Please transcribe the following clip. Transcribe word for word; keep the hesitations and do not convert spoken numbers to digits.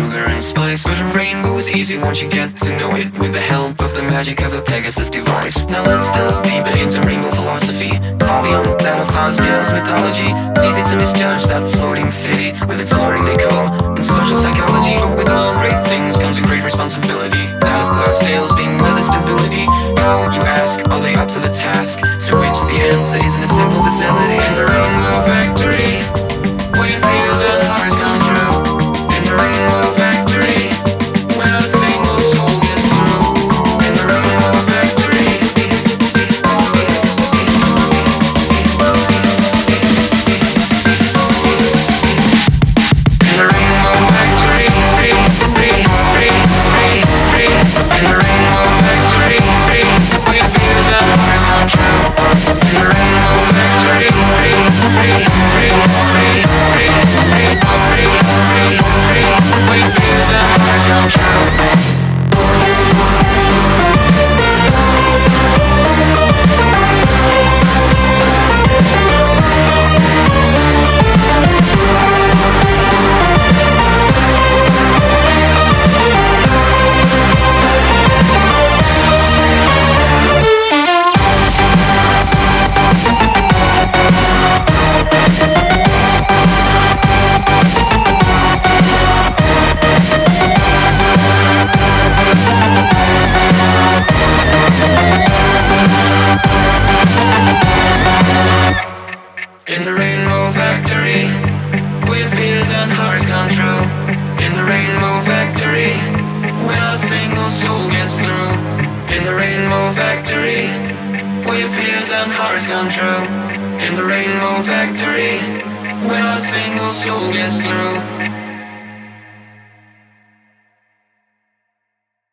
sugar and spice. But a rainbow is easy once you get to know it, with the help of the magic of a Pegasus device. Now let's delve deeper into rainbow philosophy, far beyond that of Cloudsdale's mythology. It's easy to misjudge that floating city with its alluring decor and social psychology. But with all great things comes a great responsibility, that of Cloudsdale's being weather stability. How, you ask, are they up to the task? To which the answer is in a simple facility. In the Rainbow Factory, where fears and hearts come true. In the Rainbow Factory, when a single soul gets through. In the Rainbow Factory. In the Rainbow Factory, re, re, re, re, re. In the Rainbow Factory, re, where fears and hearts come true. In the Rainbow Factory, re, re, re, re, re, re, re, re, re, where fears and hearts come true. In the Rainbow Factory, where fears and hearts come true. In the Rainbow Factory, when a single soul gets through. In the Rainbow Factory, where fears and hearts come true. In the Rainbow Factory, when a single soul gets through.